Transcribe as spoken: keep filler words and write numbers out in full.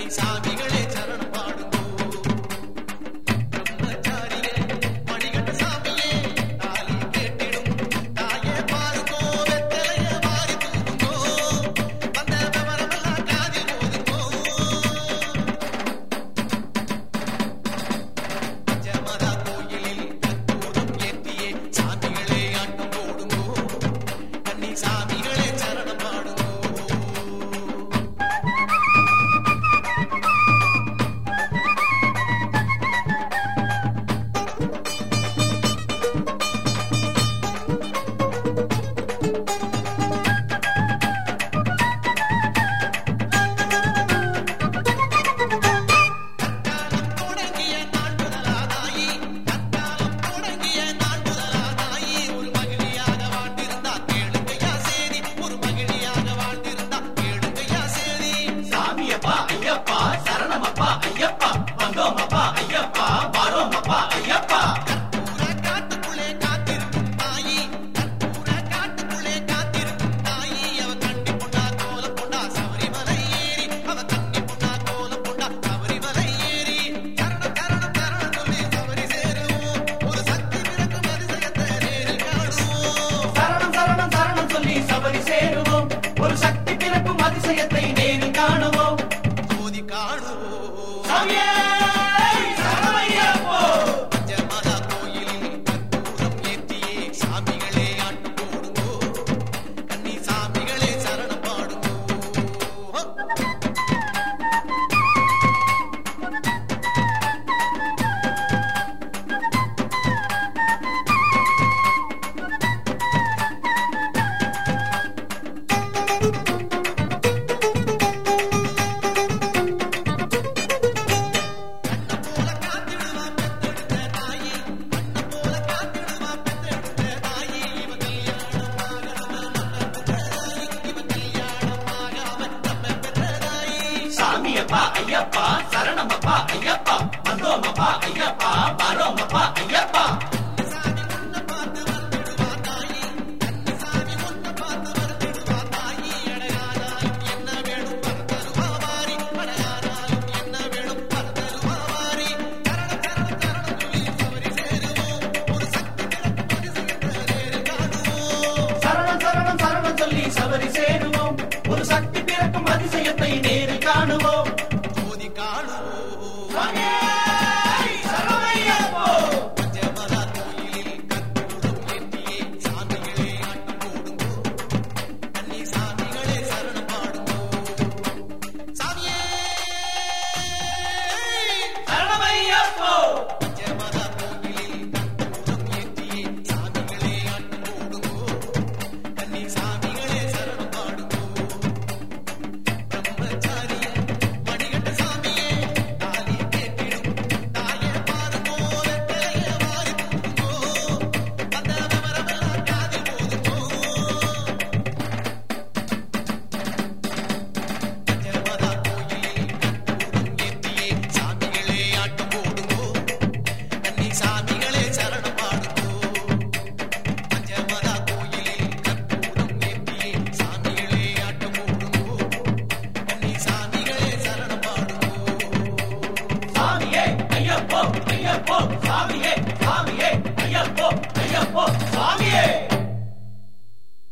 சாமிகளே சரணம் பாடுங்கோ. பிரம்மச்சாரியே மணிகண்ட சாமியே தாலி கேட்டிடும் தாயே பாருங்கோ. வெத்தலைய வாரி தூவுங்கோ. வந்த விவரமெல்லாம் காதில் ஓதுங்கோ. பஞ்சமதா கோயிலில் கற்பூரம் ஏற்றியே சாமிகளே ஆட்டம் போடுங்கோ. கன்னி சாமிகளே சரணம் பாடுங்கோ. கற்காலம் தொடங்கிய நாள் முதலாதாயி, கற்காலம் தொடங்கிய நாள் முதலாதாயி, ஒரு மகிழியாக வாழ்ந்திருந்தா கேளுங்கையா சேதி. ஒரு மகிழியாக வாழ்ந்திருந்தா கேளுங்கையா சேதி. சாமியப்பா ஐயப்பா சரணமப்பா ஐயப்பா வந்தோமப்பா ஐயப்பா வாரோமப்பா ஐயப்பா. கற்பூர காட்டுக்குள்ளே காத்திருக்கும் தாயி, கற்பூர காட்டுக்குள்ளே காத்திருக்கும் தாயி, அவ கண்ணி பொண்ணா கோலம் பொண்ணா சபரிமலை ஏறி, அவ கண்ணி பொண்ணா கோலம் பொண்ணா சபரிமலை ஏறி. சரணம் சரணம் சரணம் சொல்லி சபரி சேருவோம். ஒரு சக்தி பிறக்கும் அதிசயத்தை நேரில் காணுவோம். சரணம் சரணம் சரணம் சொல்லி சபரி சேருவோம். ஒரு சக்தி பிறக்கும் அதிசயத்தை நேரில் காணுவோம். ஜோதி காணுவோம். சாமியே சரணமையப்போ. பஞ்சமதா கோயிலில் கற்பூரம் ஏற்றியே சாமிகளே ஆட்டம் போடுங்கோ. கன்னி சாமிகளே சரணம் பாடுங்கோ. கண்ண போல காத்திடுவா பெத்தெடுத்த தாயி, கண்ண போல காத்திடுவா பெத்தெடுத்த தாயி, இவ கல்யாணம் ஆகாம நம்ம பெற்ற தாயி, இவ கல்யாணம் ஆகாம நம்ம பெற்ற தாயி. சாமியப்பா ஐயப்பா சரணமப்பா ஐயப்பா வந்தோமப்பா ஐயப்பா வாரோமப்பா ஐயப்பா. சாமி உன்னை பார்த்து வந்திடுவா தாயி, கன்னிசாமி உன்னை பார்த்து வந்திடுவா தாயி. அடையானாலும் என்ன வேணும் பரதருவா வாரி, அடையானாலும் என்ன வேணும் பரதருவா வாரி. சரணம் சரணம் சரணம் சொல்லி சபரி சேருவோம். ஒரு சக்தி பிறக்கும் அதிசயத்தை நேரில் காணுவோம். சரணம் சரணம் சரணம் சொல்லி சபரி சேருவோம். ஒரு சக்தி பிறக்கும் அதிசயத்தை நேரில் காணுவோம்.